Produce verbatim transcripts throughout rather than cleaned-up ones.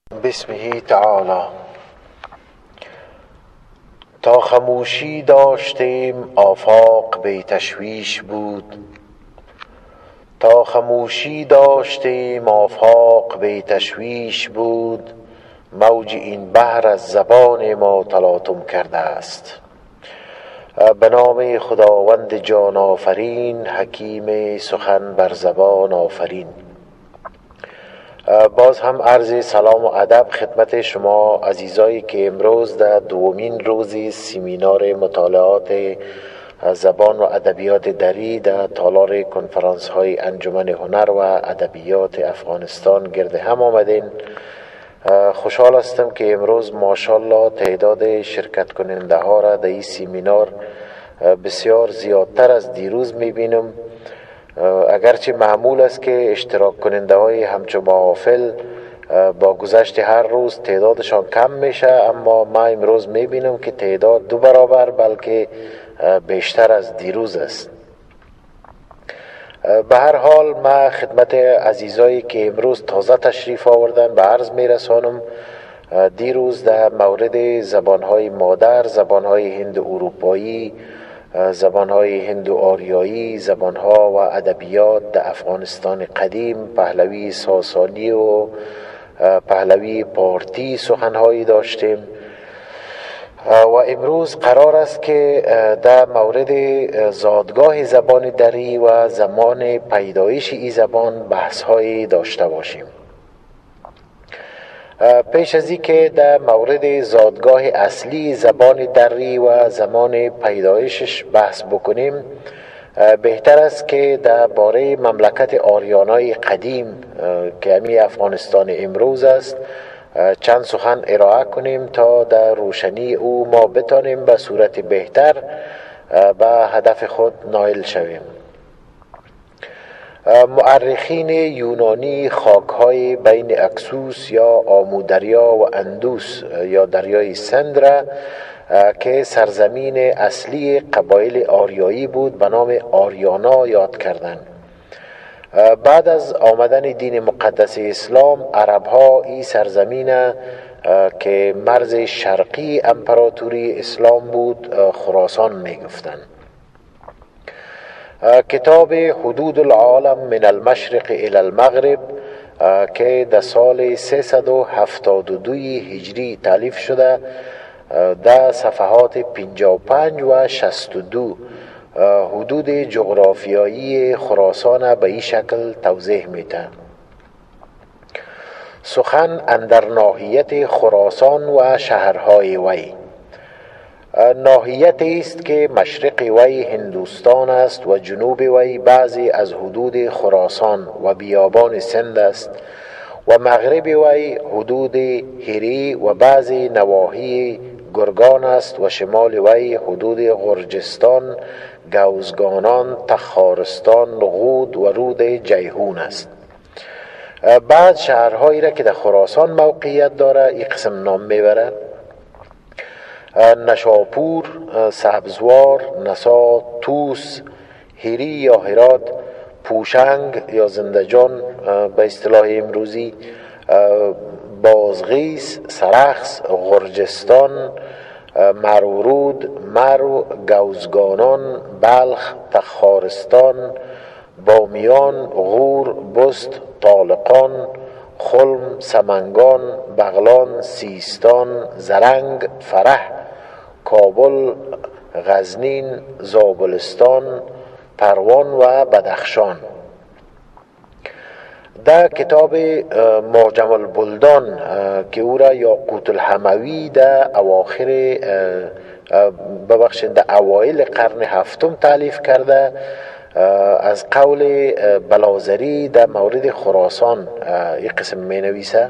بسمه تعالی. تا خموشی داشتیم آفاق بی تشویش بود، تا خموشی داشتیم آفاق بی تشویش بود. موج این بحر از زبان ما تلاطم کرده است. به نام خداوند جان آفرین، حکیم سخن بر زبان آفرین. باز هم عرض سلام و ادب خدمت شما عزیزایی که امروز در دومین روز سمینار مطالعات زبان و ادبیات دری در تالار کنفرانس های انجمن هنر و ادبیات افغانستان گرد هم آمدین. خوشحال هستم که امروز ماشاءالله تعداد شرکت کننده ها را در این سمینار بسیار زیادتر از دیروز میبینم. اگرچه معمول است که اشتراک کننده های همچون محافل با گذشت هر روز تعدادشان کم میشه، اما ما امروز میبینم که تعداد دو برابر بلکه بیشتر از دیروز است. به هر حال ما خدمت عزیزایی که امروز تازه تشریف آوردن به عرض میرسانم. دیروز در مورد زبانهای مادر، زبانهای هند اروپایی، زبانهای هندو آریایی، زبانها و ادبیات در افغانستان قدیم، پهلوی ساسانی و پهلوی پارتی سخنهایی داشتیم و امروز قرار است که در مورد زادگاه زبان دری و زمان پیدایش این زبان بحثهایی داشته باشیم. پیش از این که در مورد زادگاه اصلی زبان دری و زمان پیدایشش بحث بکنیم، بهتر است که در باره مملکت آریانای قدیم که همی افغانستان امروز است چند سخن ارائه کنیم تا در روشنی او ما بتانیم به صورت بهتر به هدف خود نائل شویم. مورخین یونانی خاک‌های بین اکسوس یا آمودریا و اندوس یا دریای سند را که سرزمین اصلی قبایل آریایی بود به نام آریانا یاد کردند. بعد از آمدن دین مقدس اسلام، عرب‌ها این سرزمین که مرز شرقی امپراتوری اسلام بود خراسان می‌گفتند. کتاب حدود العالم من المشرق الی المغرب که در سال سیصد و هفتاد و دو هجری تالیف شده، در صفحات پنجاه و پنج و شصت و دو حدود جغرافیایی خراسان به این شکل توضیح میده: سخن اندر ناحیت خراسان و شهرهای وی. ناحیت است که مشرق وی هندوستان است و جنوب وی بعضی از حدود خراسان و بیابان سند است و مغرب وی حدود هری و بعضی نواحی گرگان است و شمال وی حدود غرجستان، گوزگانان، تخارستان، غود و رود جیهون است. بعد شهرهایی را که در خراسان موقعیت داره این قسم نام میبرد: نشاپور، سبزوار، نسا، توس، هری یا هرات، پوشنگ یا زندجان به اصطلاح امروزی، بازغیس، سرخس، غرجستان، مرورود، مرو، گوزگانان، بلخ، تخارستان، بامیان، غور، بست، طالقان، خلم، سمنگان، بغلان، سیستان، زرنگ، فرح، کابل، غزنین، زابلستان، پروان و بدخشان. در کتاب معجم البلدان که او را یاقوت الحموی در اواخر ببخشید در اوایل قرن هفتم تالیف کرده، از قول بلازری در مورد خراسان یک قسم می نویسه.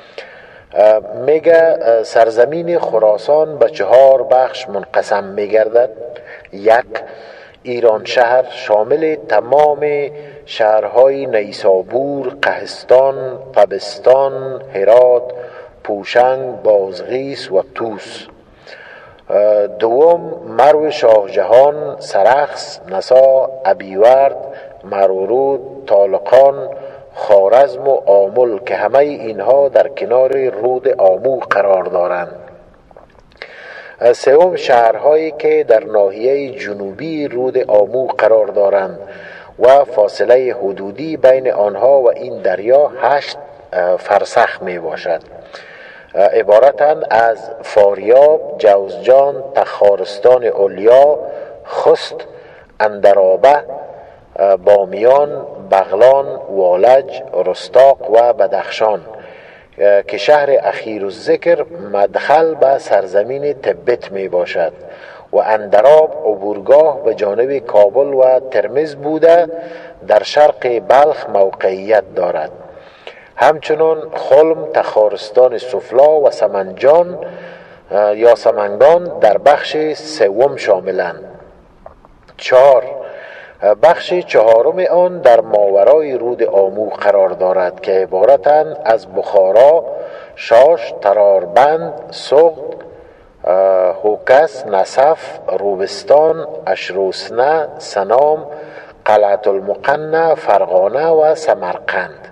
میگه سرزمین خراسان به چهار بخش منقسم می گردد. یک، ایران شهر شامل تمام شهرهای نیسابور، قهستان، طبستان، هرات، پوشنگ، بازغیس و توس. دوم، مرو شاه جهان، سرخس، نسا، ابیورد، مرورود، طالقان، خوارزم و آمل که همه اینها در کنار رود آمو قرار دارند. سوم شهرهایی که در ناحیه جنوبی رود آمو قرار دارند و فاصله حدودی بین آنها و این دریا هشت فرسخ می باشد. عبارتند از فاریاب، جوزجان، تخارستان علیا، خست، اندرابه، بامیان، بغلان، والج، رستاق و بدخشان که شهر اخیر الذکر مدخل به سرزمین تبت می باشد و اندراب عبورگاه به جانب کابل و ترمز بوده در شرق بلخ موقعیت دارد. همچنین خلم، تخارستان سفلا و سمنجان یا سمنگان در بخش سوم شاملند. چهار بخش چهارم آن در ماورای رود آمو قرار دارد که عبارتند از بخارا، شاش، تراربند، سغد، هوکس، نصف، روبستان، اشروسنه، سنام، قلعت المقنع، فرغانه و سمرقند.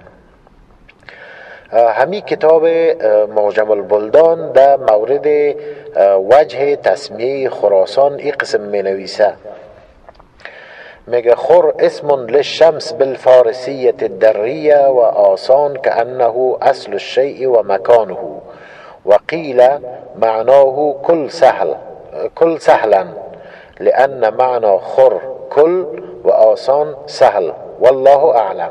همی کتاب معجم البلدان در مورد وجه تسمیه خراسان این قسم می نویسه، میگه خور اسم للشمس بالفارسیة الدریه و آسان که انه اصل الشیء و مکانه و قیل معناه کل سهل کل سهلا لأن معنى خر کل و آسان سهل والله اعلم.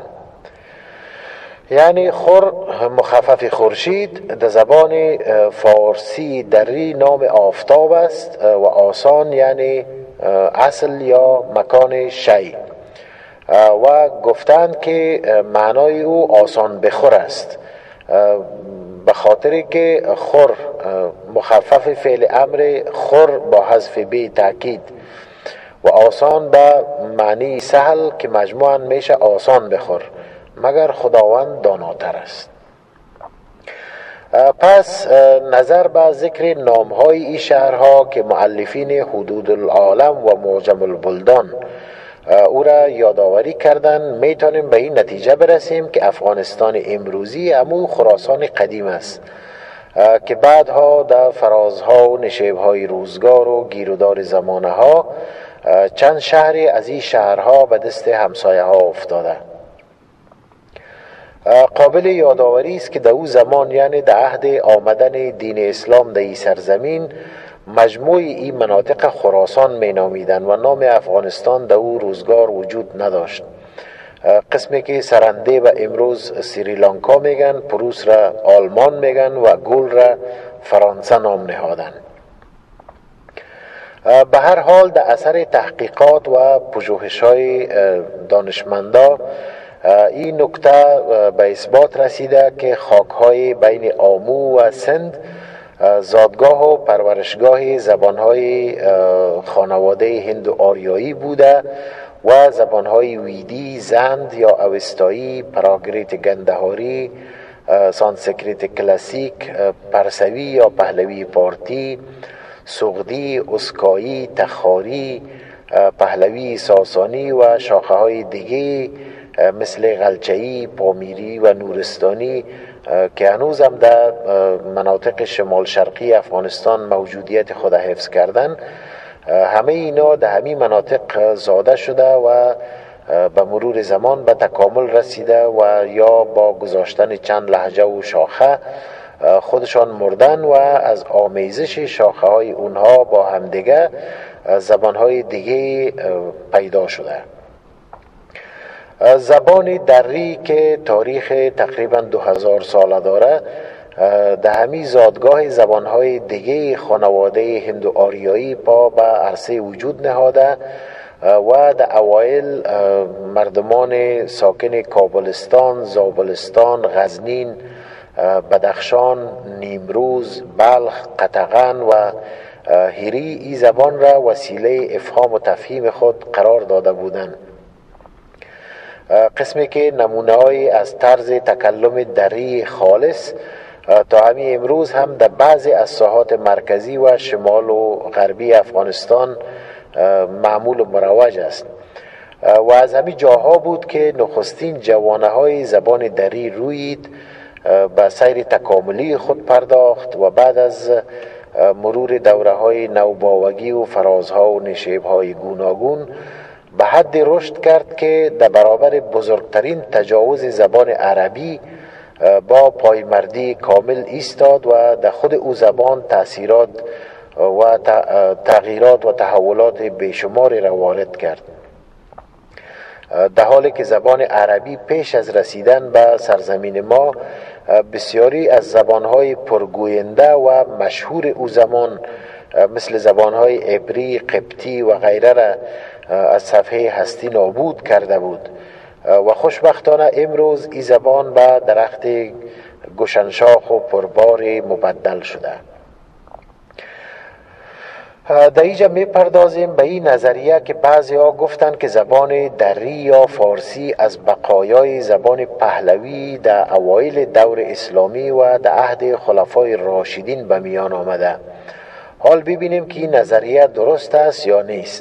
یعنی خور مخفف خورشید در زبان فارسی دری نام آفتاب است و آسان یعنی اصل یا مکان شی و گفتند که معنای او آسان بخور است به خاطر که خور مخفف فعل امر خور با حذف بی تاکید و آسان به معنی سهل که مجموعاً میشه آسان بخور مگر خداوند داناتر است. پس نظر به ذکر نامهای این شهرها که مؤلفین حدود العالم و معجم البلدان او را یادآوری کردند میتونیم به این نتیجه برسیم که افغانستان امروزی همون خراسان قدیم است که بعدها در فرازها و نشیبهای روزگار و گیرودار زمانه ها چند شهری از این شهرها به دست همسایه ها افتاده. قابل یادآوری است که در او زمان یعنی در عهد آمدن دین اسلام در این سرزمین مجموع این مناطق خراسان می نامیدن و نام افغانستان در او روزگار وجود نداشت. قسمی که سرنده و امروز سریلانکا میگن، پروس را آلمان میگن و گل را فرانسه نام نهادن. به هر حال در اثر تحقیقات و پژوهش‌های دانشمندا این نکته به اثبات رسیده که خاک‌های بین آمو و سند زادگاه و پرورشگاه زبان‌های خانواده هندو آریایی بوده و زبان‌های ویدی، زند یا اوستایی، پراگریت گندهاری، سانسکریت کلاسیک، پرسوی یا پهلوی پارتی، سغدی، اسکایی، تخاری، پهلوی ساسانی و شاخه‌های دیگه مثل غلچه‌ای، پامیری و نورستانی که هنوز هم در مناطق شمال شرقی افغانستان موجودیت خود حفظ کردن، همه اینا در همین مناطق زاده شده و به مرور زمان به تکامل رسیده و یا با گذاشتن چند لهجه و شاخه خودشان مردن و از آمیزش شاخه های اونها با همدیگه زبان های دیگه پیدا شده. زبان دری که تاریخ تقریبا دو هزار ساله داره در همی زادگاه زبانهای دیگه خانواده هندو آریایی پا به عرصه وجود نهاده و در اوایل مردمان ساکن کابلستان، زابلستان، غزنین، بدخشان، نیمروز، بلخ، قطغن و هیری این زبان را وسیله افهام و تفهیم خود قرار داده بودند. قسمی که نمونه‌ای از طرز تکلم دری خالص تا همین امروز هم در بعضی از ساحات مرکزی و شمال و غربی افغانستان معمول و مروج است. و از همین جاها بود که نخستین جوانه های زبان دری رویید، به سیر تکاملی خود پرداخت و بعد از مرور دوره های نوباوگی و فرازها و نشیب های گوناگون به حد رشد کرد که در برابر بزرگترین تجاوز زبان عربی با پایمردی کامل ایستاد و در خود او زبان تأثیرات و تغییرات و تحولات بیشماری را وارد کرد، در حالی که زبان عربی پیش از رسیدن به سرزمین ما بسیاری از زبانهای پرگوینده و مشهور او زمان مثل زبانهای عبری، قبطی و غیره را از صفحه هستی نابود کرده بود و خوشبختانه امروز این زبان به درخت گشنشاخ و پربار مبدل شده. در اینجا می پردازیم به این نظریه که بعضی ها گفتند که زبان دری یا فارسی از بقایای زبان پهلوی در اوایل دور اسلامی و در عهد خلفای راشدین به میان آمده. حال ببینیم که این نظریه درست است یا نیست.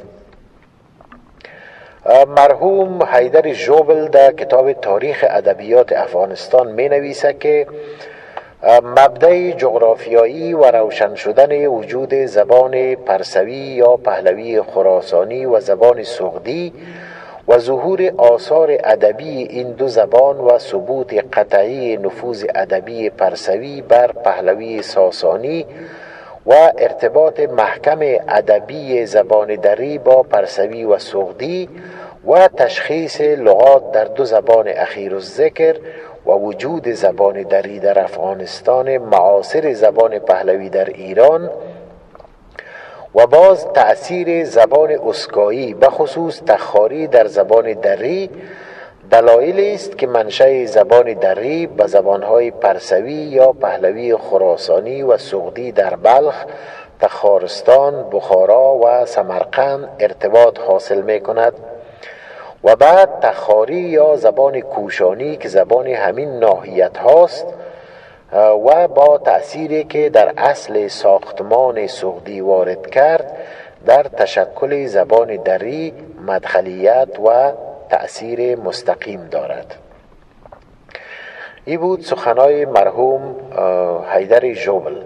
مرحوم حیدر ژوبل در کتاب تاریخ ادبیات افغانستان می نویسد که مبدأ جغرافیایی و روشن شدن وجود زبان پرسوی یا پهلوی خراسانی و زبان سغدی و ظهور آثار ادبی این دو زبان و ثبوت قطعی نفوذ ادبی پرسوی بر پهلوی ساسانی و ارتباط محکم ادبی زبان دری با پرسوی و سغدی و تشخیص لغات در دو زبان اخیر الذکر و وجود زبان دری در افغانستان معاصر زبان پهلوی در ایران و باز تأثیر زبان اسکایی به خصوص تخاری در زبان دری دلایلی است که منشأ زبان دری به زبانهای پرسوی یا پهلوی خراسانی و سغدی در بلخ، تخارستان، بخارا و سمرقند ارتباط حاصل می کند و بعد تخاری یا زبان کوشانی که زبان همین ناحیت هاست و با تأثیری که در اصل ساختمان سغدی وارد کرد در تشکل زبان دری مدخلیت و تأثیر مستقیم دارد. این بود سخنای مرحوم حیدر ژوبل.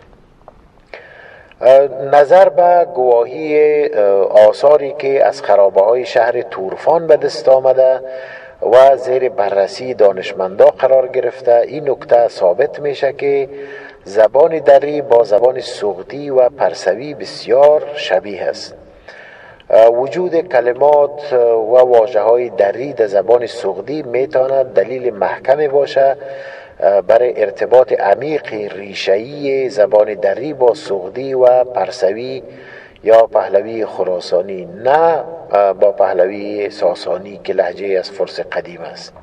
نظر به گواهی آثاری که از خرابه های شهر تورفان به دست آمده و زیر بررسی دانشمندا قرار گرفته، این نکته ثابت میشه که زبان دری با زبان سغدی و پرسوی بسیار شبیه است. وجود کلمات و واژه های دری در زبان سغدی میتواند دلیل محکمی باشه برای ارتباط عمیق ریشه‌ای زبان دری با سغدی و پرسوی یا پهلوی خراسانی، نه با پهلوی ساسانی که لهجه از فارس قدیم است.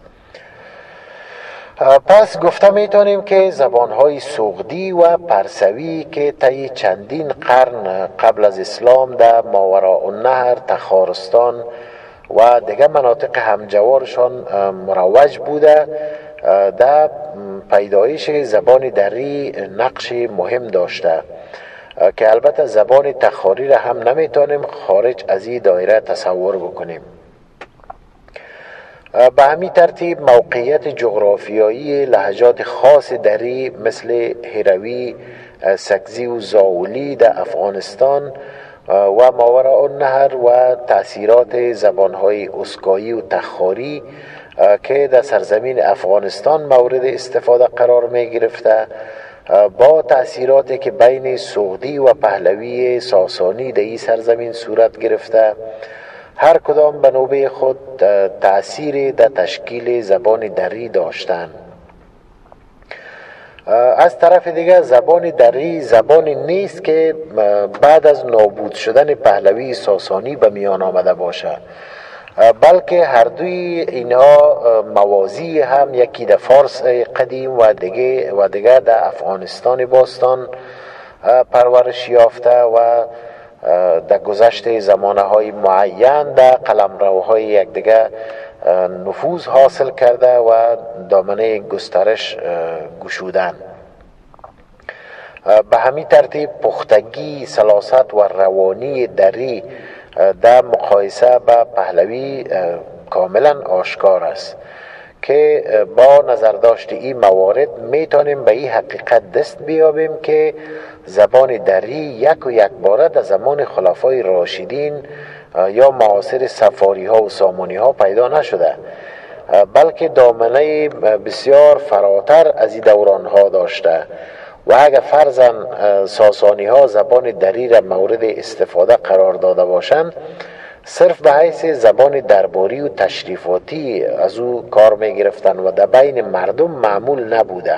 پس گفته میتونیم که زبانهای سغدی و پرسوی که طی چندین قرن قبل از اسلام در ماوراء النهر، تخارستان و دیگر مناطق همجوارشان مروج بوده، در پیدایش زبان دری نقش مهم داشته که البته زبان تخاری را هم نمیتونیم خارج از این دایره تصور بکنیم. به همین ترتیب موقعیت جغرافیایی لهجات خاص دری مثل هروی، سکزی و زاولی در افغانستان و ماوراء النهر و تأثیرات زبانهای اسکایی و تخاری که در سرزمین افغانستان مورد استفاده قرار می گرفته با تأثیراتی که بین سغدی و پهلوی ساسانی در این سرزمین صورت گرفته، هر کدام به نوبه خود تأثیر در تشکیل زبان دری داشتند. از طرف دیگر زبان دری زبانی نیست که بعد از نابود شدن پهلوی ساسانی به میان آمده باشد، بلکه هر دوی اینها موازی هم، یکی در فارس قدیم و دیگه و دیگر در افغانستان باستان پرورش یافته و در گذشت زمانه های معین در قلمروهای یکدیگر نفوذ حاصل کرده و دامنه گسترش گشودن. به همین ترتیب پختگی، سلاست و روانی دری در مقایسه با پهلوی کاملا آشکار است که با نظر داشت این موارد میتونیم به این حقیقت دست بیابیم که زبان دری یک و یک باره در زمان خلفای راشدین یا معاصر صفاری ها و سامانی ها پیدا نشده، بلکه دامنه بسیار فراتر از این دوران ها داشته و اگر فرضاً ساسانی ها زبان دری را مورد استفاده قرار داده باشند، صرف به حیث زبان درباری و تشریفاتی از او کار می گرفتن و در بین مردم معمول نبوده.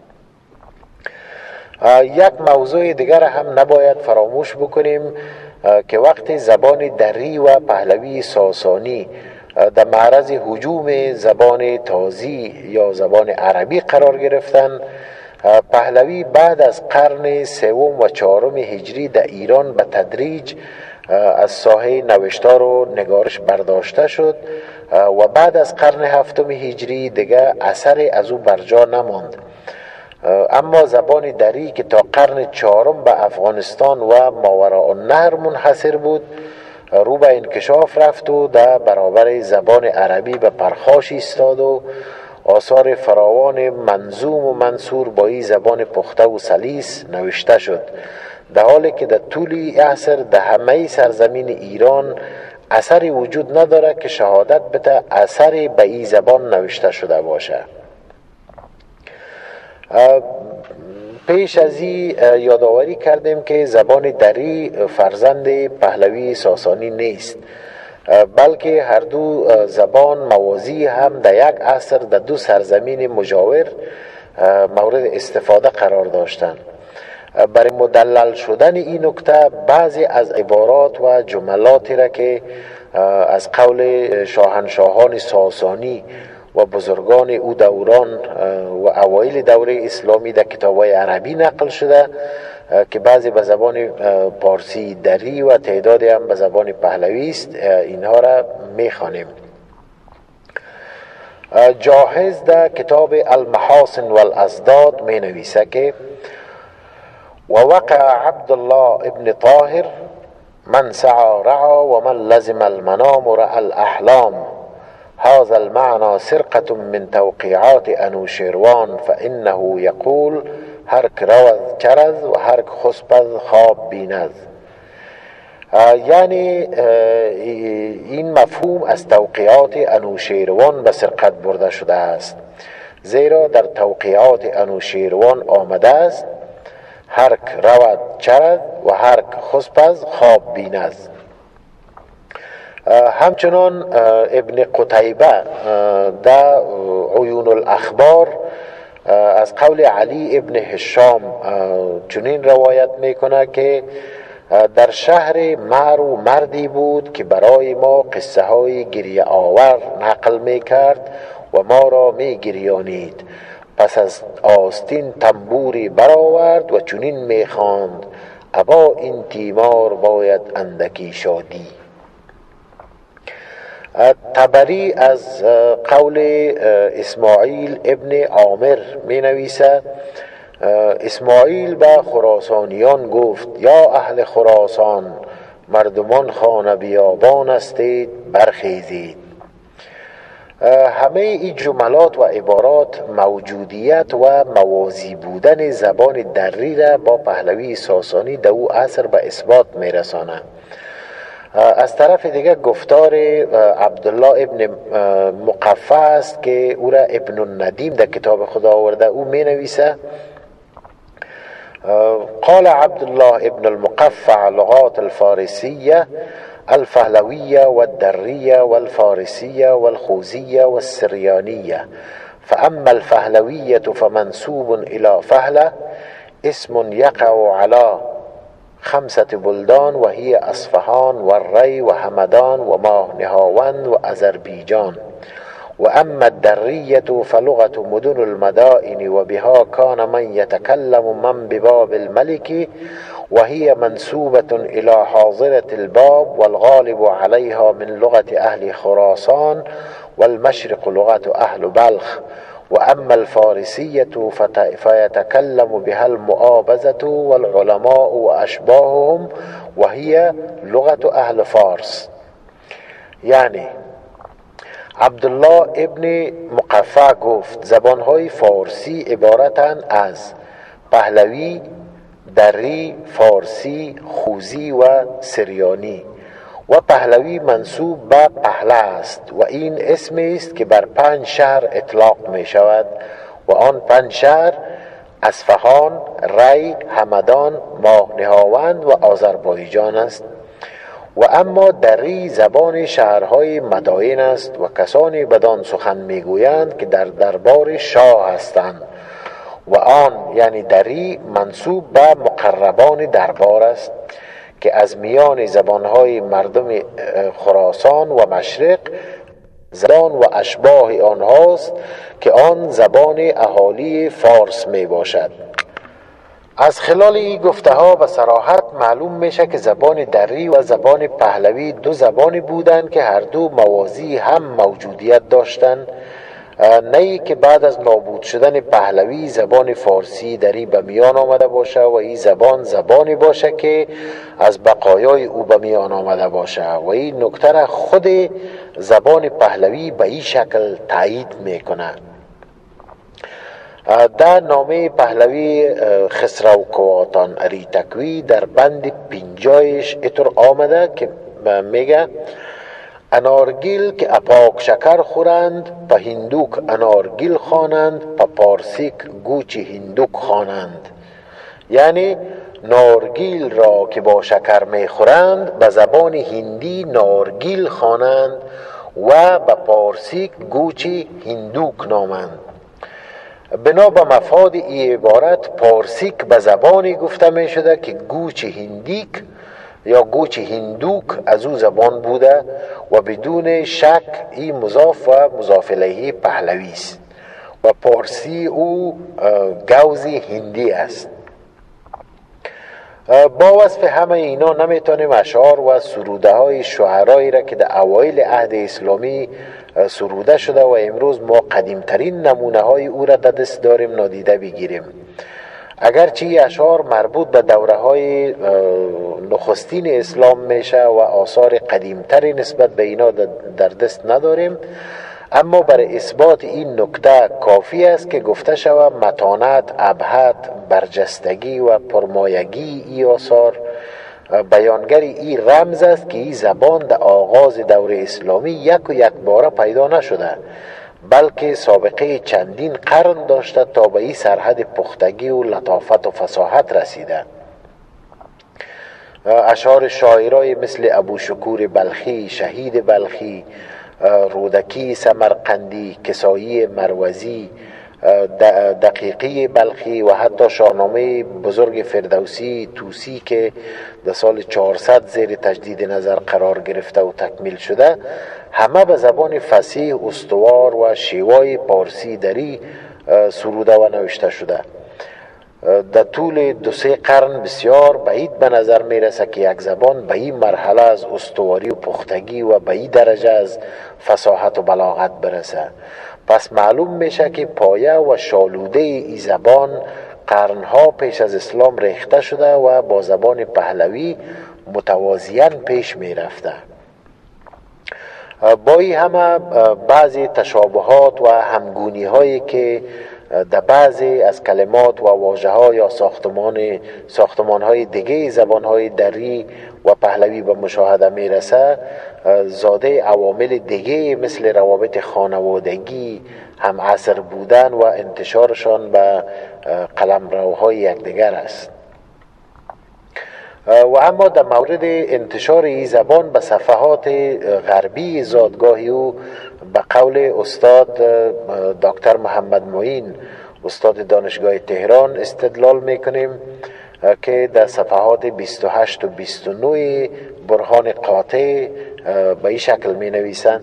یک موضوع دیگر هم نباید فراموش بکنیم که وقتی زبان دری و پهلوی ساسانی در معرض هجوم زبان تازی یا زبان عربی قرار گرفتن، پهلوی بعد از قرن سوم و چهارم هجری در ایران به تدریج از ساحه نوشتار و نگارش برداشته شد و بعد از قرن هفتم هجری دیگر اثر از او برجا نماند. اما زبان دری که تا قرن چهارم به افغانستان و ماوراء النهر منحصر بود، رو به انکشاف رفت و در برابر زبان عربی به پرخاش ایستاد و آثار فراوان منظوم و منصور با این زبان پخته و سلیس نوشته شد، در حالی که در طول عصر در همه سرزمین ایران اثری وجود نداره که شهادت بده اثری به این زبان نوشته شده باشه. پیش از این یادآوری کردیم که زبان دری فرزند پهلوی ساسانی نیست، بلکه هر دو زبان موازی هم در یک عصر در دو سرزمین مجاور مورد استفاده قرار داشتند. برای مدلل شدن این نکته بعضی از عبارات و جملاتی را که از قول شاهنشاهان ساسانی و بزرگان او دوران و اوایل دوره اسلامی در کتاب‌های عربی نقل شده که بعضی به زبان پارسی دری و تعدادی هم به زبان پهلوی است، اینها را می‌خوانیم. جاحظ در کتاب المحاسن والازداد می نویسه که ووقع عبدالله ابن طاهر من سعى رعى ومن لزم المنام رأى الأحلام هذا المعنى سرقة من توقيعات انوشیروان فإنه يقول هرک روز چرز و هرک خسبز خواب بیند. یعنی این مفهوم از توقیعات انوشیروان به سرقت برده شده است، زیرا در توقیعات انوشیروان آمده است هرک رود چرد و هرک خسبز خواب بیند. همچنان ابن قتیبه در عیون الاخبار از قول علی ابن هشام چنین روایت میکنه که در شهر مرو مردی بود که برای ما قصه های گریه آور نقل میکرد و ما را میگریانید. پس از آستین تنبوری برآورد و چنین میخواند ابا این تیمار باید اندکی شادی. طبری از قول اسماعیل ابن عامر می نویسد اسماعیل به خراسانیان گفت یا اهل خراسان مردمان خانه بیابان استید برخیزید. همه این جملات و عبارات موجودیت و موازی بودن زبان دری را با پهلوی ساسانی در او عصر به اثبات می رسانند. از طرف دیگه گفتار عبدالله ابن مقفع است که او را ابن الندیم در کتاب خدا آورده. او می نویسه قال عبدالله ابن المقفع لغات الفارسية الفهلوية والدرية والفارسية والخوزية والسريانية فأما الفهلوية فمنسوب إلى فهلة اسم يقع على خمسة بلدان وهي اصفهان والري وهمدان وماه نهاوند وأذربيجان. وأما الدرية فلغة مدن المدائن وبها كان من يتكلم من بباب الملك وهي منسوبة إلى حاضرة الباب والغالب عليها من لغة أهل خراسان والمشرق لغة أهل بلخ و اما الفارسیة فیتکلم بها المعابزة والعلماء و اشباههم و هی لغت اهل فارس. یعنی عبدالله ابن مقفع گفت زبانهای فارسی عبارتند از پهلوی، دری، فارسی، خوزی و سریانی و پهلوی منصوب به پهله است و این اسمی است که بر پنج شهر اطلاق می شود و آن پنج شهر اصفهان، ری، همدان، ماهنهاوند و آذربایجان است. و اما دری زبان شهرهای مدائن است و کسانی بدان سخن میگویند که در دربار شاه هستند و آن یعنی دری منصوب به مقربان دربار است که از میان زبانهای مردم خراسان و مشرق زبان و اشباه آنهاست که آن زبان اهالی فارس می باشد. از خلال این گفته ها به صراحت معلوم میشه که زبان دری و زبان پهلوی دو زبانی بودند که هر دو موازی هم موجودیت داشتند، نه ای که بعد از نابود شدن پهلوی زبان فارسی دری به میان آمده باشه و این زبان زبانی باشه که از بقایای او به میان آمده باشه و این نکته را خود زبان پهلوی به این شکل تایید میکنه. در نامه پهلوی خسرو کواتان اریتکوی در بند پینجایش اتر آمده که میگه انارگیل که اپاک شکر خورند پا هندوک انارگیل خوانند پا پارسیک گوچ هندوک خوانند. یعنی نارگیل را که با شکر میخورند به زبان هندی نارگیل خوانند و به پارسیک گوچ هندوک نامند. بنا به مفاد این عبارت پارسیک به زبانی گفته می شده که گوچ هندیک یا گوچ هندوک از او زبان بوده و بدون شک این مضاف و مضاف الیه پهلوی است و پارسی او گوز هندی است. با وصف همه اینا نمیتونیم اشعار و سروده های شعرایی را که در اوایل عهد اسلامی سروده شده و امروز ما قدیمترین نمونه های او را در دست داریم نادیده بگیریم. اگرچه این اشعار مربوط به دوره های نخستین اسلام میشه و آثار قدیمتری نسبت به اینا در دست نداریم، اما برای اثبات این نکته کافی است که گفته شود متانت، ابهت، برجستگی و پرمایگی ای آثار بیانگر این رمز است که این زبان در آغاز دوره اسلامی یک و یک باره پیدا نشده بلکه سابقه چندین قرن داشته تا به این سرحد پختگی و لطافت و فصاحت رسیده. اشعار شاعرای مثل ابو شکور بلخی، شهید بلخی، رودکی سمرقندی، کسایی مروزی، دقیقی بلخی و حتی شاهنامه بزرگ فردوسی توسی که در سال چهارصد زیر تجدید نظر قرار گرفته و تکمیل شده همه به زبان فصیح استوار و شیوای پارسی دری سروده و نوشته شده. در طول دو سه قرن بسیار بعید به نظر می رسه که یک زبان به این مرحله از استواری و پختگی و به این درجه از فصاحت و بلاغت برسه. پس معلوم میشه که پایه و شالوده این زبان قرنها پیش از اسلام ریخته شده و با زبان پهلوی متوازیاً پیش می رفته. با این همه بعضی تشابهات و همگونی هایی که در بعضی از کلمات و واژه ها یا ساختمان ساختمان های دیگه زبان های دری و پهلوی به مشاهده می رسه زاده عوامل دیگه مثل روابط خانوادگی، هم عصر بودن و انتشارشان به قلمروهای یکدیگر است. و اما در مورد انتشار این زبان به صفحات غربی زادگاهی او به قول استاد دکتر محمد معین استاد دانشگاه تهران استدلال میکنیم که در صفحات بیست و هشت و بیست و نه برهان قاطع به این شکل می نویسند: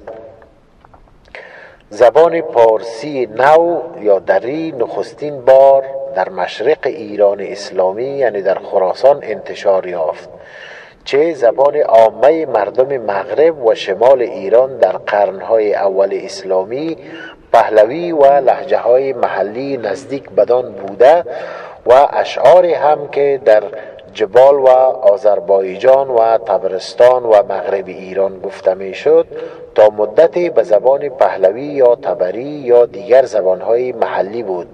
زبان پارسی نو یا دری نخستین بار در مشرق ایران اسلامی یعنی در خراسان انتشار یافت، چه زبان عامه مردم مغرب و شمال ایران در قرنهای اول اسلامی پهلوی و لهجه های محلی نزدیک بدان بوده و اشعاری هم که در جبال و آذربایجان و طبرستان و مغرب ایران گفته می شد تا مدتی به زبان پهلوی یا تبری یا دیگر زبانهای محلی بود.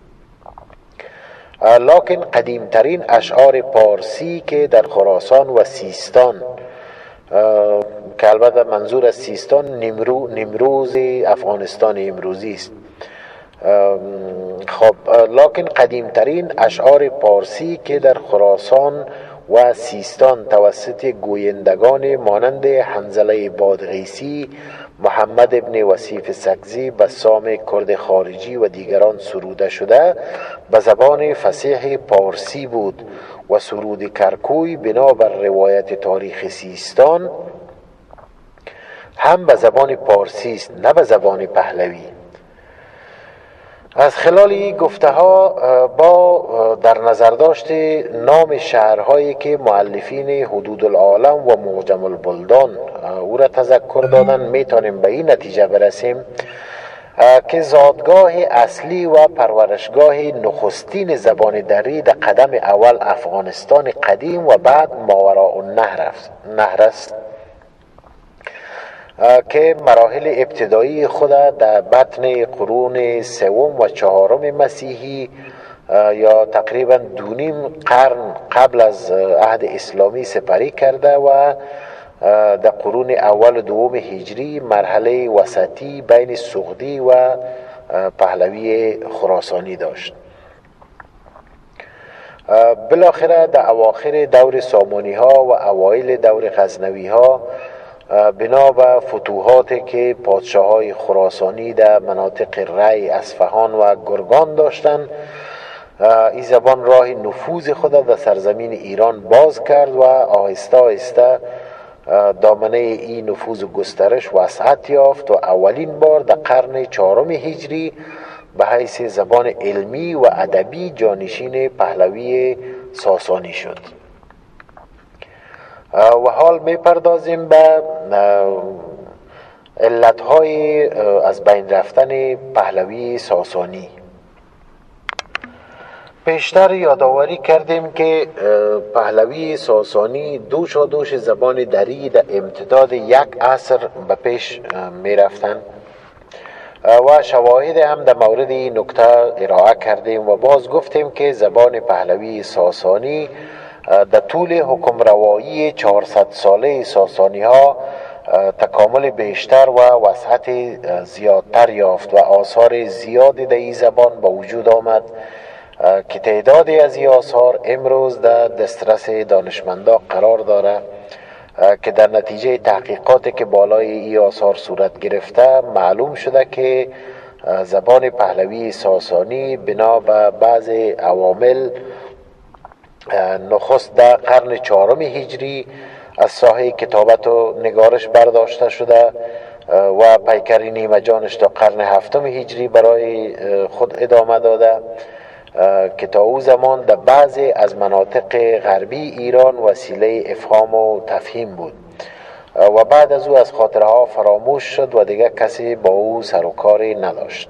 لکن قدیمترین اشعار پارسی که در خراسان و سیستان، که البته منظور از سیستان نمرو نمروز افغانستان امروزی است، خب لکن قدیمترین اشعار پارسی که در خراسان و سیستان توسط گویندگان مانند حنظله بادغیسی، محمد ابن وصیف سکزی، بسام کرد خارجی و دیگران سروده شده به زبان فصیح پارسی بود و سرود کرکوی بنابر روایت تاریخ سیستان هم به زبان پارسی است نه به زبان پهلوی. از خلال گفته ها با در نظر داشت نام شهرهایی که مؤلفین حدود العالم و معجم البلدان او را تذکر دادن میتونیم به این نتیجه برسیم که زادگاه اصلی و پرورشگاه نخستین زبان دری در قدم اول افغانستان قدیم و بعد ماوراء النهر است که مراحل ابتدایی خود در بطن قرون سوم و چهارم مسیحی یا تقریبا دو نیم قرن قبل از عهد اسلامی سپری کرده و در قرون اول و دوم هجری مرحله وسطی بین سغدی و پهلوی خراسانی داشت. بالاخره در اواخر دور سامانی ها و اوایل دور غزنوی ها بنا به فتوحاتی که پادشاه های خراسانی در مناطق ری، اصفهان و گرگان داشتند، این زبان راه نفوذ خود در سرزمین ایران باز کرد و آهسته آهسته دامنه این نفوذ و گسترش وسعت یافت و اولین بار در قرن چهارم هجری به حیث زبان علمی و ادبی جانشین پهلوی ساسانی شد. و حال می پردازیم به علتهای از بین رفتن پهلوی ساسانی. پیشتر یادآوری کردیم که پهلوی ساسانی دوش و دوش زبان دری در امتداد یک عصر به پیش می رفتن و شواهد هم در مورد این نکته ارائه کردیم و باز گفتیم که زبان پهلوی ساسانی در طول حکم روایی چهارصد ساله ساسانی ها تکامل بیشتر و وسعت زیادتر یافت و آثار زیادی در این زبان به وجود آمد که تعدادی از این آثار امروز در دسترس دانشمندان قرار داره که در نتیجه تحقیقاتی که بالای این آثار صورت گرفته معلوم شده که زبان پهلوی ساسانی بنا به بعض عوامل نخست در قرن چهارم هجری از ساحه کتابت و نگارش برداشته شده و پیکری نیمه جانش تا قرن هفتم هجری برای خود ادامه داده که تا او زمان در بعضی از مناطق غربی ایران وسیله افهام و تفهیم بود و بعد از او از خاطرها فراموش شد و دیگر کسی با او سر و کاری نداشت.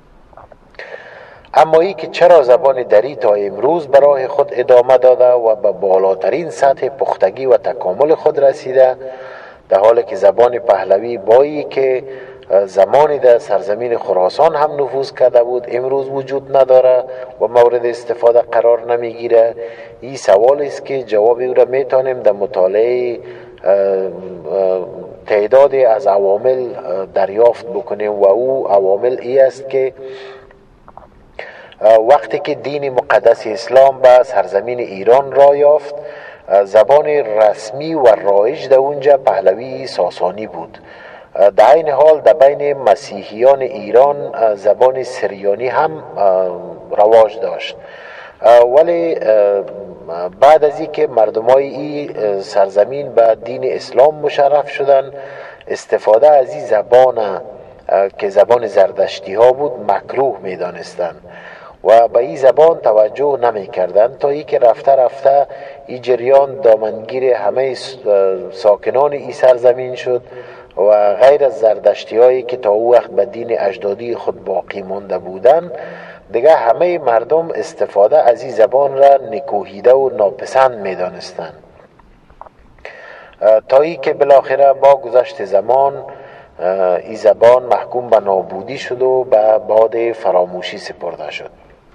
اما ای که چرا زبان دری تا امروز برای خود ادامه داده و به بالاترین سطح پختگی و تکامل خود رسیده، در حالی که زبان پهلوی بایی که زمانی در سرزمین خراسان هم نفوذ کرده بود امروز وجود نداره و مورد استفاده قرار نمیگیره، این سوال است که جواب او را میتونیم در مطالعه تعدادی از عوامل دریافت بکنیم و او عوامل ای است که وقتی که دین مقدس اسلام به سرزمین ایران را یافت، زبان رسمی و رایج در اونجا پهلوی ساسانی بود. در این حال در بین مسیحیان ایران زبان سریانی هم رواج داشت، ولی بعد از اینکه مردمای این سرزمین به دین اسلام مشرف شدند، استفاده از این زبان که زبان زردشتی ها بود مکروه می دانستند و به این زبان توجه نمی کردند تا ای که رفته رفته این جریان دامنگیر همه ساکنان این سرزمین شد و غیر از زردشتی هایی که تا او وقت به دین اجدادی خود باقی مانده بودند، دیگه همه مردم استفاده از این زبان را نکوهیده و ناپسند می دانستند، تا ای که بالاخره با گذشت زمان این زبان محکوم به نابودی شد و به باد فراموشی سپرده شد.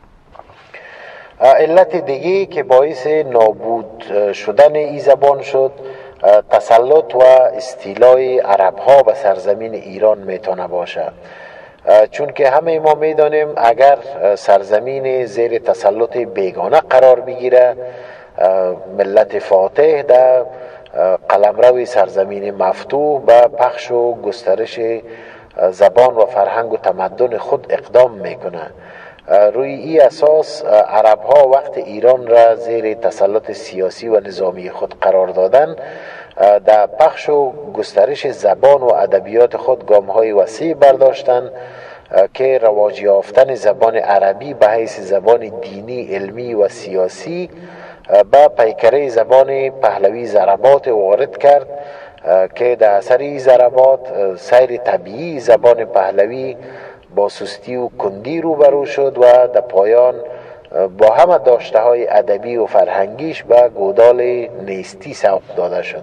علت دیگه که باعث نابود شدن این زبان شد تسلط و استیلای عرب ها به سرزمین ایران میتونه باشد، چون که همه ما میدانیم اگر سرزمین زیر تسلط بیگانه قرار بگیره، ملت فاتح در قلمرو سرزمین مفتوح به پخش و گسترش زبان و فرهنگ و تمدن خود اقدام میکنه. روی این اساس عرب ها وقت ایران را زیر تسلط سیاسی و نظامی خود قرار دادن، در پخش و گسترش زبان و ادبیات خود گام های وسیع برداشتند که رواج یافتن زبان عربی به حیث زبان دینی، علمی و سیاسی با پیکره زبان پهلوی ضربات وارد کرد که در اثر ضربات سیر طبیعی زبان پهلوی با سستی و کندی روبرو شد و در پایان با همه داشته های ادبی و فرهنگیش به گودال نیستی سوق داده شد.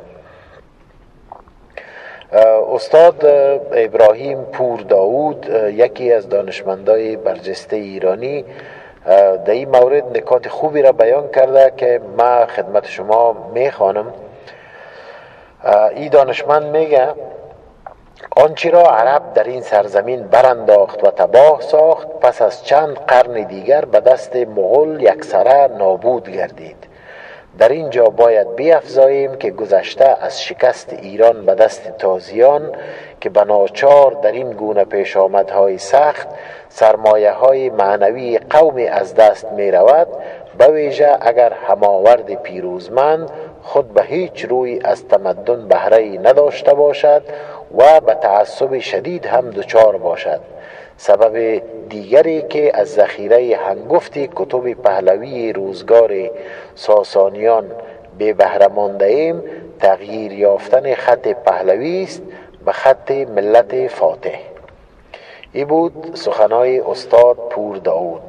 استاد ابراهیم پور داود، یکی از دانشمندای برجسته ایرانی، در این مورد نکات خوبی را بیان کرده که ما خدمت شما میخوانم. این دانشمند میگه آنچه را عرب در این سرزمین برانداخت و تباه ساخت، پس از چند قرن دیگر به دست مغول یکسره نابود گردید. در اینجا باید بیفزاییم که گذشته از شکست ایران به دست تازیان که بناچار در این گونه پیش آمدهای سخت سرمایه های معنوی قومی از دست می رود، به ویژه اگر هماورد پیروزمند خود به هیچ روی از تمدن بهره‌ای نداشته باشد و به تعصب شدید هم دچار باشد. سبب دیگری که از ذخیره هنگفت کتب پهلوی روزگار ساسانیان به بهره مانده ایم تغییر یافتن خط پهلوی است به خط ملت فاتح. این بود سخنهای استاد پور داود.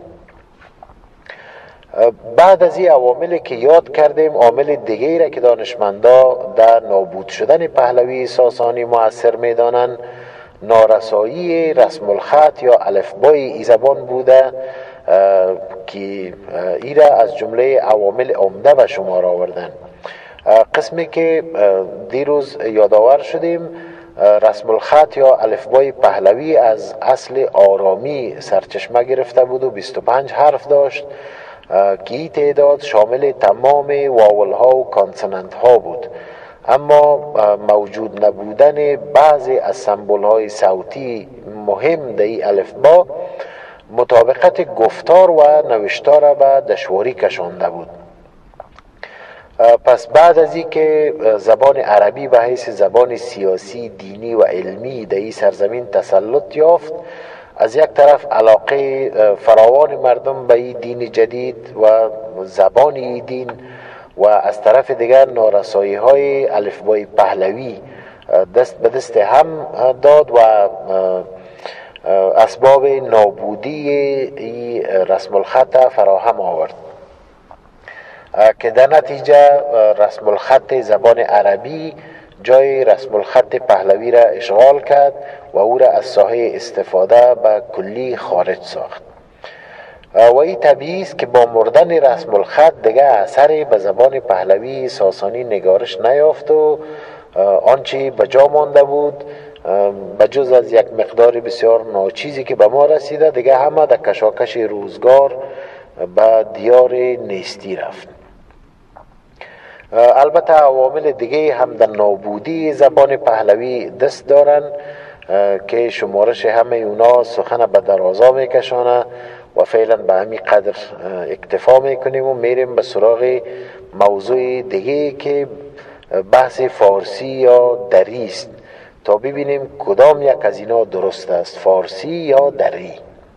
بعد از این عواملی که یاد کردیم، عامل دیگری را که دانشمندا در نابود شدن پهلوی ساسانی مؤثر می‌دانند نارسایی رسم الخط یا الفبای ای زبان بوده که ای را از جمله عوامل عمده به شمار آوردن. قسمی که دیروز یادآور شدیم، رسم الخط یا الفبای پهلوی از اصل آرامی سرچشمه گرفته بود و بیست و پنج حرف داشت که این تعداد شامل تمام واول ها و کانسونانت ها بود، اما موجود نبودن بعضی از سمبول های صوتی مهم در این الفبا مطابقت گفتار و نوشتار را به دشواری کشانده بود. پس بعد از این که زبان عربی به حیث زبان سیاسی، دینی و علمی در این سرزمین تسلط یافت، از یک طرف علاقه فراوان مردم به این دین جدید و زبان این دین و از طرف دیگر نارسایی های الفبای پهلوی دست به دست هم داد و اسباب نابودی این رسم الخط فراهم آورد که در نتیجه رسم الخط زبان عربی جای رسم الخط پهلوی را اشغال کرد و او را از ساحه استفاده به کلی خارج ساخت. و این طبیعی است که با مردن رسم الخط دیگه اثری به زبان پهلوی ساسانی نگارش نیافت و آنچه به جا مانده بود بجز از یک مقدار بسیار ناچیزی که به ما رسیده دیگه همه در کشاکش روزگار به دیار نیستی رفت. البته عوامل دیگه هم در نابودی زبان پهلوی دست دارن که شمارش همه اونا سخن به درازا میکشانه و فعلا به همین قدر اکتفا میکنیم و میریم به سراغ موضوع دیگه که بحث فارسی یا دری است تا ببینیم کدام یک از اینا درست است، فارسی یا دری.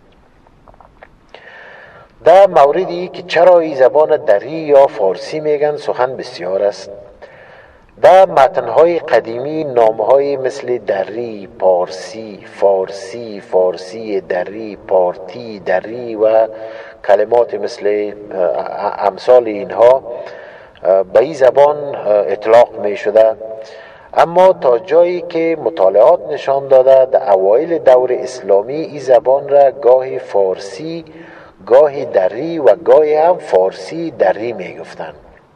در موردی که چرا این زبان دری یا فارسی میگن سخن بسیار است. در متنهای قدیمی نامهای مثل دری، پارسی، فارسی، فارسی دری، پارتی دری و کلمات مثل امثال اینها به این زبان اطلاق می شده. اما تا جایی که مطالعات نشان داده در اوایل دور اسلامی این زبان را گاهی فارسی، گاهی دری و گاهی هم فارسی دری می گفتند.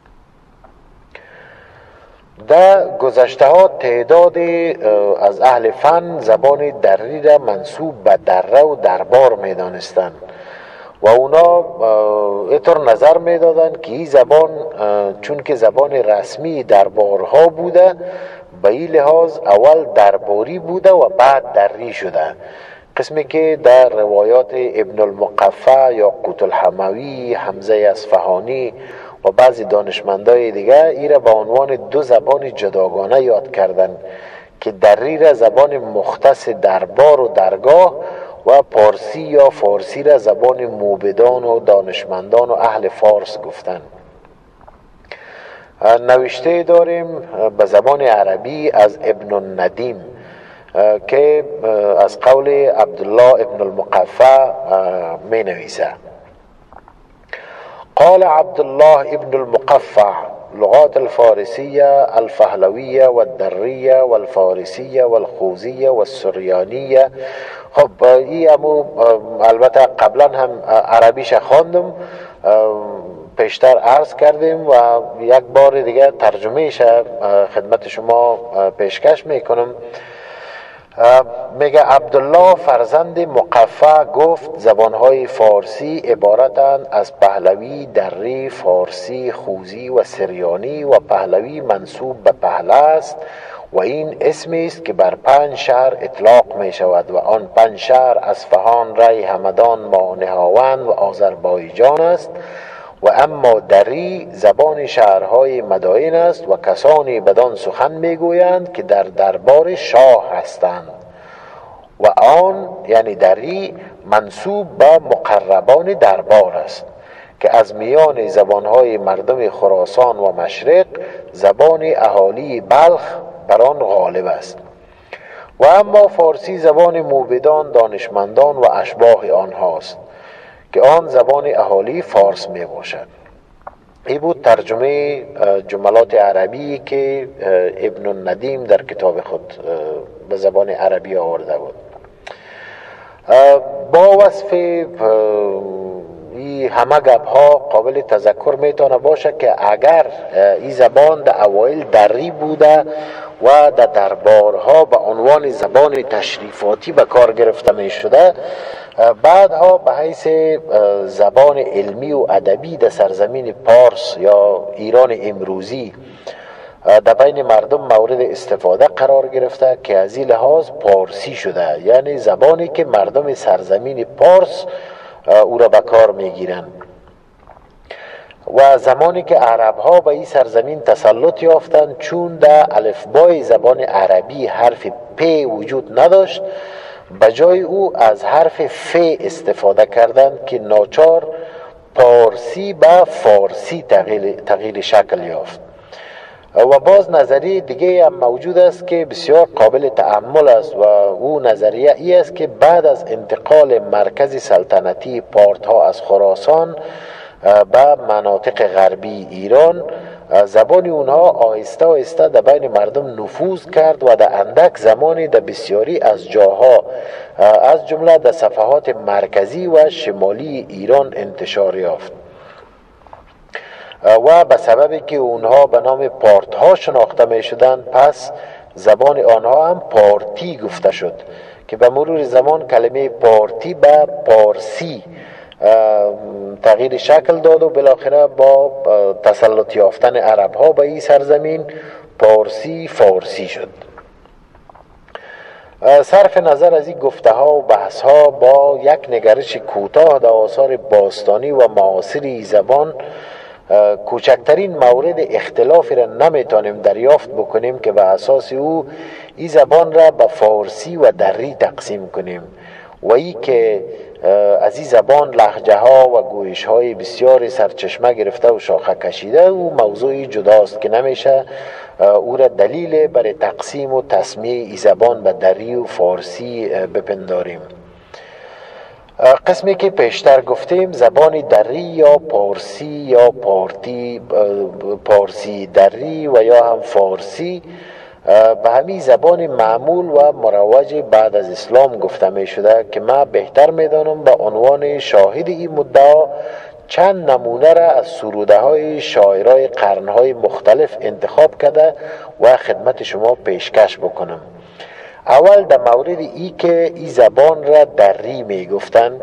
در گذشته ها تعداد از اهل فن زبان دری را منسوب به دره و دربار می دانستند و اونا اینطور نظر می دادند که این زبان چون که زبان رسمی دربارها بوده به این لحاظ اول درباری بوده و بعد دری شده، قسمی که در روایات ابن المقفع یا قوت الحموی، حمزه اصفهانی و بعضی دانشمندای دیگه ای را به عنوان دو زبان جداگانه یاد کردند که دری را زبان مختص دربار و درگاه و پارسی یا فارسی را زبان موبدان و دانشمندان و اهل فارس گفتند. نوشته داریم به زبان عربی از ابن الندیم که از قول عبدالله ابن المقفع می نویسه: قال عبدالله ابن المقفع لغات الفارسية الفهلوية والدرية والفارسية والخوزية والسريانية. خب این امو البته قبلا هم عربیش خواندم، پیشتر عرض کردیم و یک بار دیگه ترجمهش خدمت شما پیشکش میکنم. میگه عبدالله فرزند مقفع گفت زبانهای فارسی عبارتند از پهلوی، دری، فارسی، خوزی و سریانی و پهلوی منسوب به پهله است و این اسمی است که بر پنج شهر اطلاق می شود و آن پنج شهر اصفهان، ری، همدان، ماهنهاوند و آذربایجان است. و اما دری زبان شهرهای مدائن است و کسانی بدان سخن میگویند که در دربار شاه هستند و آن یعنی دری منسوب به مقربان دربار است که از میان زبانهای مردم خراسان و مشرق زبان اهالی بلخ بر آن غالب است. و اما فارسی زبان موبدان، دانشمندان و اشباح آنهاست که آن زبان اهالی فارس می باشد. این بود ترجمه جملات عربی که ابن الندیم در کتاب خود به زبان عربی آورده بود. با وصف این همه گپ ها قابل تذکر میتونه باشه که اگر این زبان در اوایل دری بوده و در دربارها به عنوان زبان تشریفاتی به کار گرفته می شده، بعدها به حیث زبان علمی و ادبی در سرزمین پارس یا ایران امروزی در بین مردم مورد استفاده قرار گرفته که از این لحاظ پارسی شده، یعنی زبانی که مردم سرزمین پارس او را به کار می گیرند. و زمانی که عرب ها به این سرزمین تسلط یافتند، چون در الفبای زبان عربی حرف پ وجود نداشت، به جای او از حرف ف استفاده کردند که ناچار پارسی به فارسی تغییر, تغییر شکل یافت. و باز نظریه دیگه هم موجود است که بسیار قابل تأمل است و او نظریه ای است که بعد از انتقال مرکز سلطنتی پارت ها از خراسان به مناطق غربی ایران، زبان اونها آهسته آهسته در بین مردم نفوذ کرد و در اندک زمانی در بسیاری از جاها از جمله در صفحات مرکزی و شمالی ایران انتشار یافت و به سببی که اونها به نام پارت ها شناخته می شدند، پس زبان آنها هم پارتی گفته شد که به مرور زمان کلمه پارتی به پارسی تغییر شکل داد و بالاخره با تسلط یافتن عرب ها به این سرزمین پارسی فارسی شد. صرف نظر از این گفته ها و بحث ها با یک نگرش کوتاه در آثار باستانی و معاصری زبان، کوچکترین مورد اختلافی را نمیتونیم دریافت بکنیم که به اساس او این زبان را به فارسی و دری تقسیم کنیم و ای که از این زبان لهجه ها و گویش های بسیاری سرچشمه گرفته و شاخه کشیده و موضوعی جداست که نمیشه او را دلیل برای تقسیم و تسمیه این زبان به دری و فارسی بپنداریم. قسمی که پیشتر گفتیم زبان دری یا پارسی یا پارتی پارسی دری و یا هم فارسی به همین زبان معمول و مروج بعد از اسلام گفته می شده که من بهتر می دانم به عنوان شاهد این مدعا چند نمونه را از سروده های شاعرای قرنهای مختلف انتخاب کرده و خدمت شما پیشکش بکنم. اول در مورد ای که ای زبان را دری می گفتن،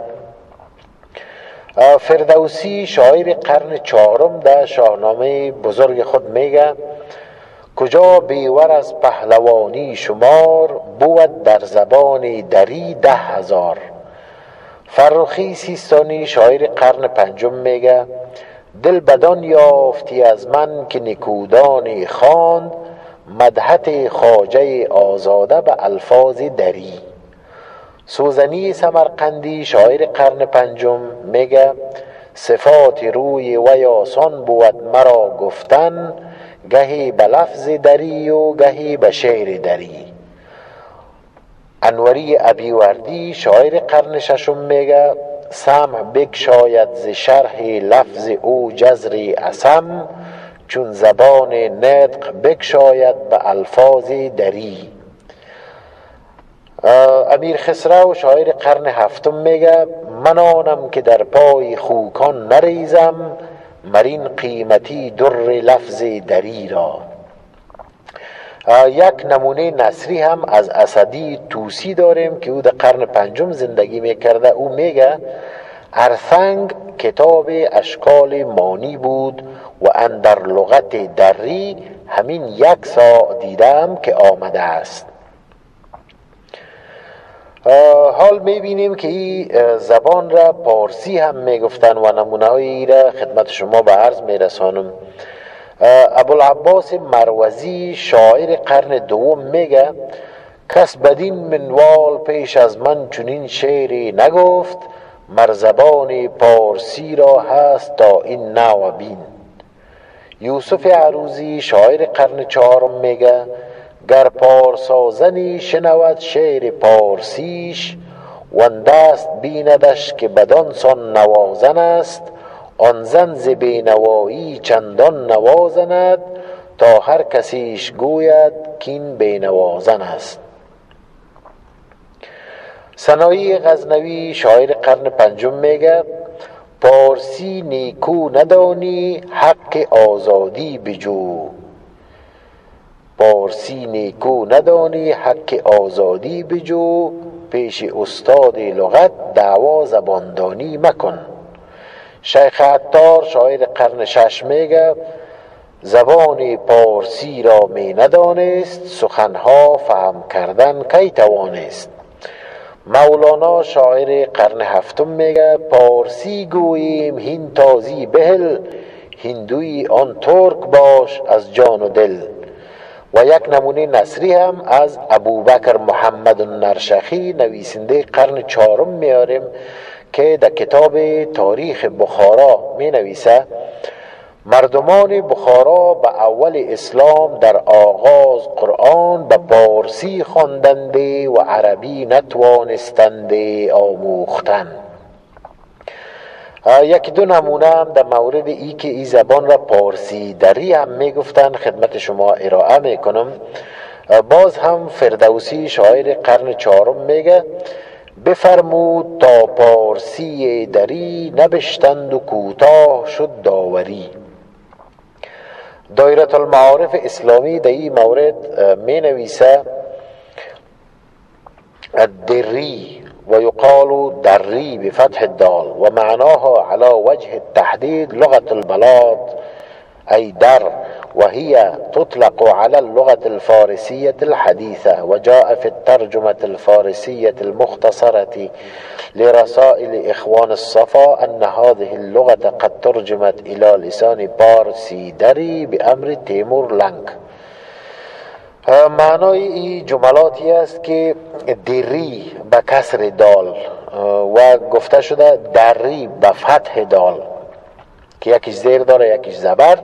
فردوسی شاعر قرن چهارم در شاهنامه بزرگ خود میگه کجا بیور از پهلوانی شمار بود در زبان دری ده هزار. فرخی سیستانی شاعر قرن پنجم میگه دل بدان یافتی از من که نکودانی خواند مدحت خواجه آزاده به الفاظ دری. سوزنی سمرقندی شاعر قرن پنجم میگه صفات روی وی آسان بود مرا گفتن گهی به لفظ دری و گهی به شعر دری. انوری ابیوردی شاعر قرن ششم میگه سمع بگشاید ز شرح لفظ او جزری اسم چون زبان نطق بگشاید به الفاظ دری. امیر خسرو شاعر قرن هفتم میگه من آنم که در پای خوکان نریزم مرین قیمتی در لفظ دری را. یک نمونه نثری هم از اسدی توسی داریم که او در قرن پنجم زندگی میکرده. او میگه ارثنگ کتاب اشکال مانی بود و اندر لغت دری همین یک ساعت دیدم که آمده است. حال میبینیم که این زبان را پارسی هم میگفتن و نمونه های را خدمت شما به عرض میرسانم. ابوالعباس مروزی شاعر قرن دوم میگه کس بدین منوال پیش از من چنین شعری نگفت مرزبان پارسی را هست تا این نوع بین. یوسف عروضی شاعر قرن چهارم میگه گر پارسازنی شنود شعر پارسیش وان دست بیندش که بدان سان نوازن است آن زن ز بینوایی چندان نوازند تا هر کسیش گوید کین بینوازن است. سنایی غزنوی شاعر قرن پنجم میگه پارسی نیکو ندانی حق آزادی بجو. پارسی نیکو ندانی حق آزادی بجو پیش استاد لغت دعوا زباندانی مکن. شیخ عطار شاعر قرن شش میگه زبان پارسی را می ندانست سخنها فهم کردن کی توانست. مولانا شاعر قرن هفتم میگه پارسی گوییم هین تازی بهل هندوی آن ترک باش از جان و دل. و یک نمونه نثری هم از ابوبکر محمد نرشخی نویسنده قرن چهارم میاریم که در کتاب تاریخ بخارا می نویسه مردمان بخارا به اول اسلام در آغاز قرآن به پارسی خواندنده و عربی نتوانستنده آموختن. یکی دو نمونه هم در مورد ای که ای زبان را پارسی دری هم می گفتن خدمت شما ارائه می کنم. باز هم فردوسی شاعر قرن چهارم میگه بفرمود تا پارسی دری نبشتند و کوتاه شد داوری. دایره المعارف اسلامی در این مورد می نویسه الدری و یقال دری بفتح الدال و معناها على وجه التحديد لغة البلاط أي در وهي تطلق على اللغة الفارسية الحديثة وجاء في الترجمة الفارسية المختصرة لرسائل إخوان الصفا أن هذه اللغة قد ترجمت إلى لسان بارسي دري بأمر تيمور لنگ. معنای این جملاتی است که دری به کسر دال و گفته شده دری به فتح دال که یکیش زیر داره یکیش زبر،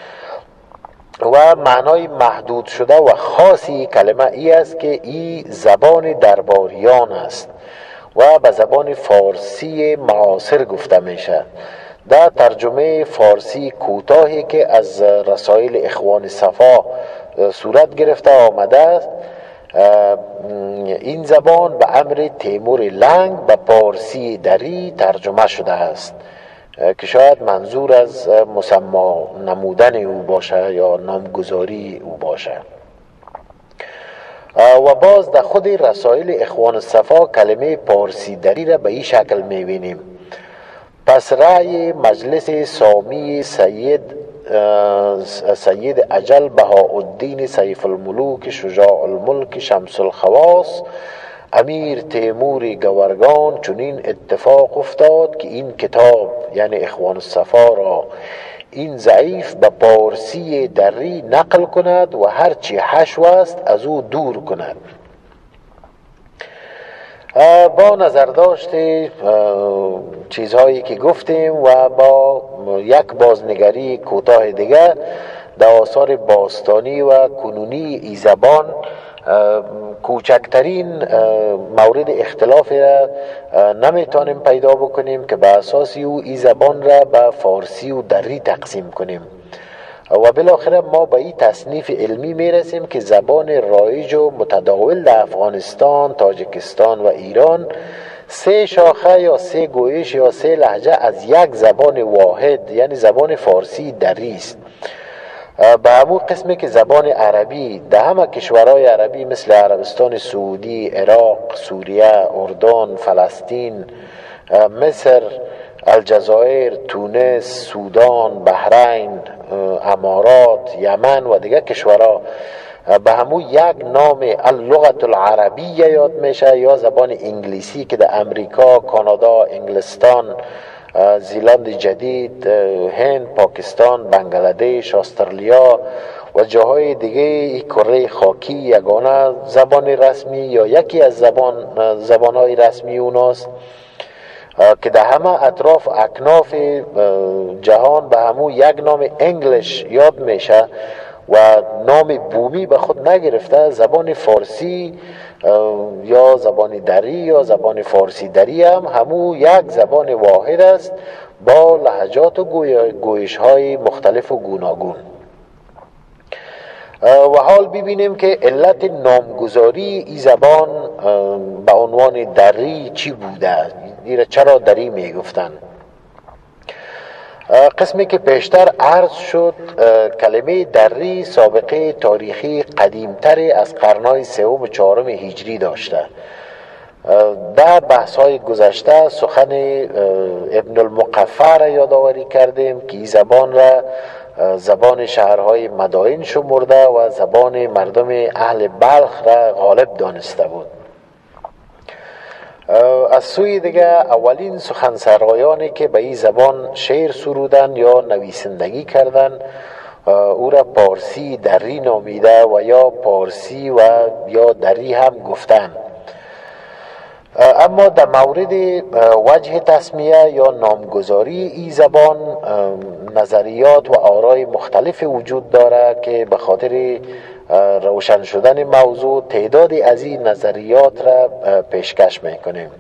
و معنای محدود شده و خاصی کلمه ای است که این زبان درباریان است و به زبان فارسی معاصر گفته میشه. در ترجمه فارسی کوتاهی که از رسائل اخوان صفا صورت گرفته آمده است، این زبان به امر تیمور لنگ به پارسی دری ترجمه شده است که شاید منظور از مسما نمودن او باشه یا نامگذاری او باشه. و باز در خود رسائل اخوان صفا کلمه پارسی دری را به این شکل میبینیم: پس رأی مجلس سامی سید سید اجل بهاءالدین سیف الملوک شجاع الملک شمس الخواص امیر تیمور گورگان چنین اتفاق افتاد که این کتاب یعنی اخوان الصفا را این ضعیف به پارسی دری نقل کند و هرچی حشو است از او دور کند. با نظرداشت چیزهایی که گفتیم و با یک بازنگری کوتاه دیگر در آثار باستانی و کنونی ای زبان، کوچکترین مورد اختلاف را نمیتونیم پیدا بکنیم که به اساس او ای زبان را به فارسی و دری تقسیم کنیم. و بالاخره ما به این تصنیف علمی میرسیم که زبان رایج و متداول در افغانستان، تاجیکستان و ایران سه شاخه یا سه گویش یا سه لهجه از یک زبان واحد یعنی زبان فارسی دری است. به همون قسمی که زبان عربی در همه کشورهای عربی مثل عربستان سعودی، عراق، سوریه، اردن، فلسطین، مصر، الجزایر، تونس، سودان، بحرین، امارات، یمن و دیگر کشورها به همون یک نام اللغت العربیه یاد میشه، یا زبان انگلیسی که در امریکا، کانادا، انگلستان، زیلند جدید، هند، پاکستان، بنگلادش، استرالیا و جاهای دیگه کره خاکی یگانه زبان رسمی یا یکی از زبان زبانهای رسمی اوناست که در همه اطراف اکناف جهان به همون یک نام انگلیش یاد میشه و نام بومی به خود نگرفته. زبان فارسی یا زبان دری یا زبان فارسی دری هم همون یک زبان واحد است با لهجات و گویش های مختلف و گوناگون. و حال ببینیم که علت نامگذاری این زبان به عنوان دری چی بوده، ایره چرا دری میگفتن. قسمی که پیشتر عرض شد، کلمه دری سابقه تاریخی قدیمتری از قرنهای سوم و چهارم هجری داشته. در بحث های گذشته سخن ابن المقفع را یادآوری کردیم که این زبان را زبان شهرهای مدائن شمرده و زبان مردم اهل بلخ را غالب دانسته بود. از سوی دیگه اولین سخنسرایانی که به این زبان شعر سرودن یا نویسندگی کردن او را پارسی دری نامیده و یا پارسی و یا دری هم گفتن. اما در مورد وجه تسمیه یا نامگذاری این زبان نظریات و آرای مختلف وجود داره که به خاطر روشن شدن موضوع تعدادی از این نظریات را پیشکش میکنیم.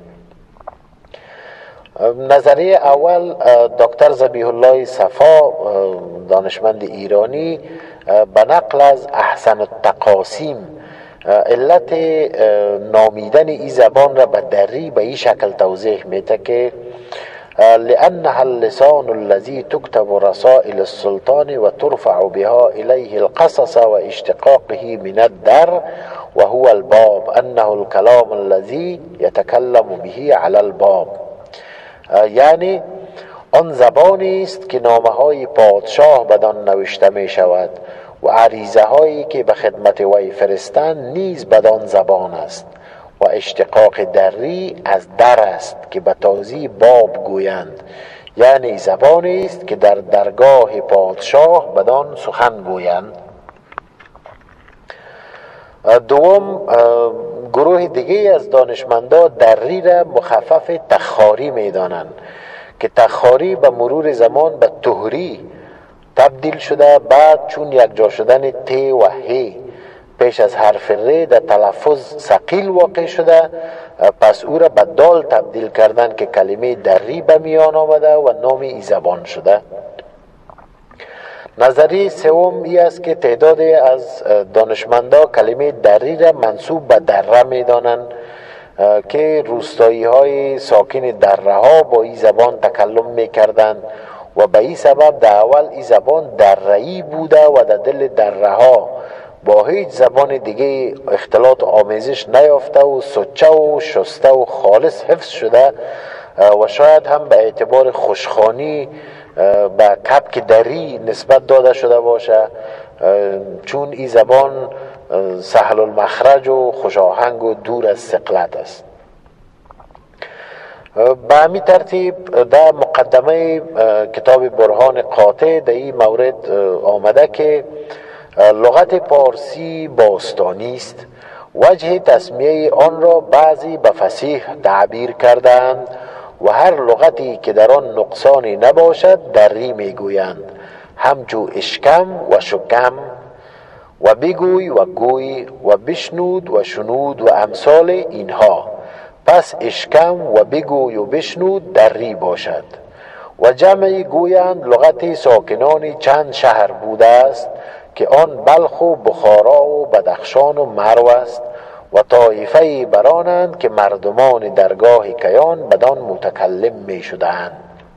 نظریه اول دکتر ذبیح الله صفا دانشمند ایرانی به نقل از احسن التقاسیم علت نامیدن این زبان را به دری به این شکل توضیح میده که لأنها اللسان الذي تكتب رسائل السلطان وترفع بها إليه القصص واشتقاقه من الدر وهو الباب أنه الكلام الذي يتكلم به على الباب. یعنی آن زبانی است که نامه های پادشاه بدان نوشته می شود و عریضه هایی که به خدمت وی فرستند نیز بدان زبان است و اشتقاق دری از در است که به تازی باب گویند، یعنی زبانی است که در درگاه پادشاه بدان سخن گویند. دوم، گروه دیگه از دانشمندا دری را مخفف تخاری می دانند که تخاری به مرور زمان به تهری تبدیل شده، بعد چون یک جا شدن ت و ه پیش از حرف ر در تلفظ ثقیل واقع شده، پس او را به دال تبدیل کردن که کلمه دری به میان آمده و نام ای زبان شده. نظریه سوم ای است که تعداد از دانشمندا کلمه دری را منسوب به دره می دانند که روستایی های ساکن دره ها با این زبان تکلم می کردند و به این سبب در اول این زبان دره‌ای بوده و در دل دره ها با هیچ زبان دیگه اختلاط و آمیزش نیافته و سچه و شسته و خالص حفظ شده و شاید هم به اعتبار خوشخوانی به کپک دری نسبت داده شده باشه، چون این زبان سهل المخرج و خوش آهنگ و دور از ثقلت است. به همین ترتیب در مقدمه کتاب برهان قاطع در این مورد آمده که لغت پارسی باستانی است. وجه تسمیه آن را بعضی به فصیح تعبیر کردند و هر لغتی که در آن نقصانی نباشد دری میگویند، همچو اشکم و شکم و بگوی و گوی و بشنود و شنود و امثال اینها. پس اشکم و بگوی و بشنود دری باشد. و جمعی گویند لغت ساکنان چند شهر بوده است که آن بلخ و بخارا و بدخشان و مرو است و طایفه برانند که مردمان درگاه کیان بدان متکلم می شدند.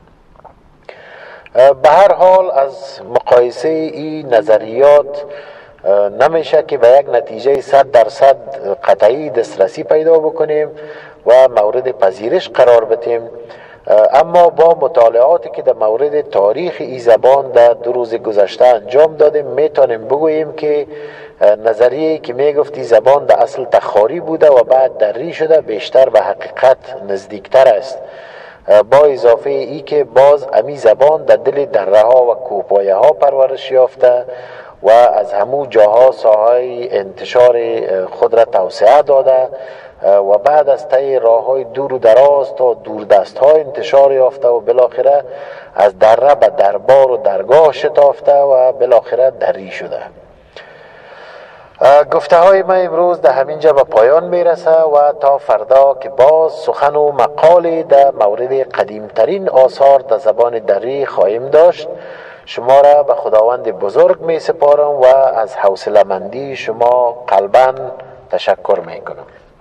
به هر حال از مقایسه این نظریات نمیشه که به یک نتیجه صد درصد قطعی دسترسی پیدا بکنیم و مورد پذیرش قرار بدیم، اما با مطالعاتی که در مورد تاریخ ای زبان در دو روز گذشته انجام دادیم میتونیم بگوییم که نظریه که میگفتی زبان در اصل تخاری بوده و بعد دری شده بیشتر به حقیقت نزدیکتر است، با اضافه ای که باز امی زبان در دل دره ها و کوپایه ها پرورش یافته و از همو جاها ساحه انتشار خود را توسعه داده و بعد از طی راه های دور و دراز تا دوردست ها انتشار یافته و بالاخره از دره به دربار و درگاه شتافته و بالاخره دری شده. گفته های من امروز در همینجا به پایان میرسه و تا فردا که باز سخن و مقالی در مورد قدیمترین آثار در زبان دری خواهیم داشت. شما را به خداوند بزرگ می سپارم و از حوصله مندی شما قلباً تشکر می کنم.